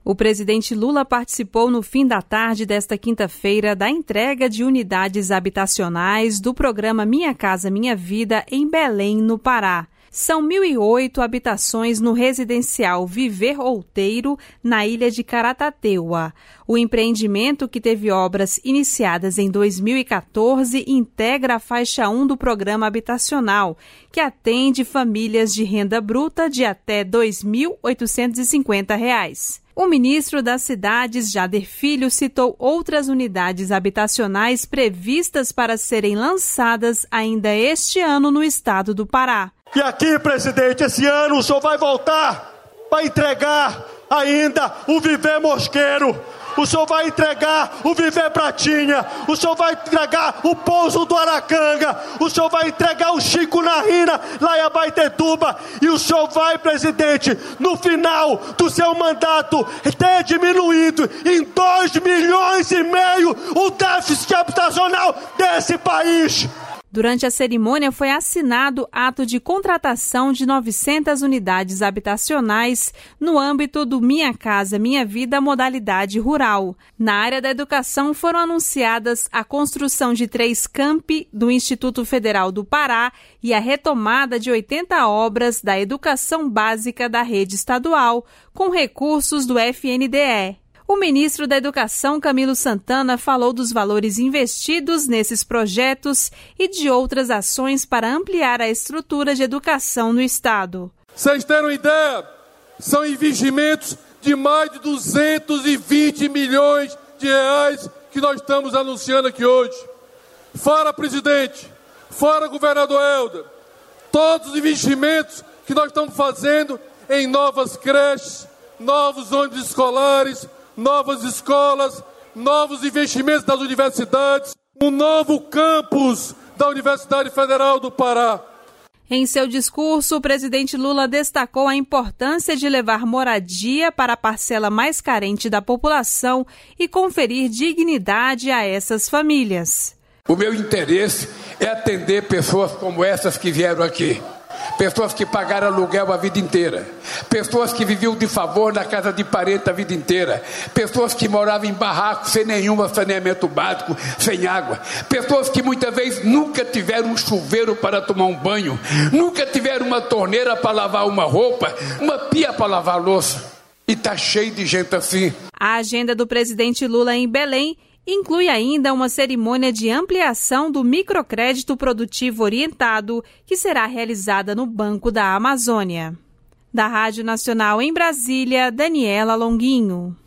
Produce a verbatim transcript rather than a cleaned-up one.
O presidente Lula participou no fim da tarde desta quinta-feira da entrega de unidades habitacionais do programa Minha Casa Minha Vida em Belém, no Pará. São mil e oito habitações no residencial Viver Outeiro, na ilha de Caratateuá. O empreendimento, que teve obras iniciadas em dois mil e quatorze, integra a faixa um do programa habitacional, que atende famílias de renda bruta de até dois mil oitocentos e cinquenta reais. O ministro das Cidades, Jader Filho, citou outras unidades habitacionais previstas para serem lançadas ainda este ano no estado do Pará. E aqui, presidente, esse ano o senhor vai voltar para entregar ainda o Viver Mosqueiro. O senhor vai entregar o Viver Pratinha, o senhor vai entregar o Pouso do Aracanga, o senhor vai entregar o Chico Narina, lá em Abaetetuba, e o senhor vai, presidente, no final do seu mandato, ter diminuído em dois milhões e meio o déficit habitacional desse país. Durante a cerimônia foi assinado ato de contratação de novecentas unidades habitacionais no âmbito do Minha Casa Minha Vida modalidade rural. Na área da educação foram anunciadas a construção de três campi do Instituto Federal do Pará e a retomada de oitenta obras da educação básica da rede estadual, com recursos do F N D E. O ministro da Educação, Camilo Santana, falou dos valores investidos nesses projetos e de outras ações para ampliar a estrutura de educação no estado. Vocês terem uma ideia, são investimentos de mais de duzentos e vinte milhões de reais que nós estamos anunciando aqui hoje. Fora, presidente, fora, governador Helder, todos os investimentos que nós estamos fazendo em novas creches, novos ônibus escolares, novas escolas, novos investimentos das universidades, um novo campus da Universidade Federal do Pará. Em seu discurso, o presidente Lula destacou a importância de levar moradia para a parcela mais carente da população e conferir dignidade a essas famílias. O meu interesse é atender pessoas como essas que vieram aqui. Pessoas que pagaram aluguel a vida inteira, pessoas que viviam de favor na casa de parente a vida inteira, pessoas que moravam em barracos sem nenhum saneamento básico, sem água, pessoas que muitas vezes nunca tiveram um chuveiro para tomar um banho, nunca tiveram uma torneira para lavar uma roupa, uma pia para lavar louça. E está cheio de gente assim. A agenda do presidente Lula em Belém inclui ainda uma cerimônia de ampliação do microcrédito produtivo orientado, que será realizada no Banco da Amazônia. Da Rádio Nacional em Brasília, Daniela Longuinho.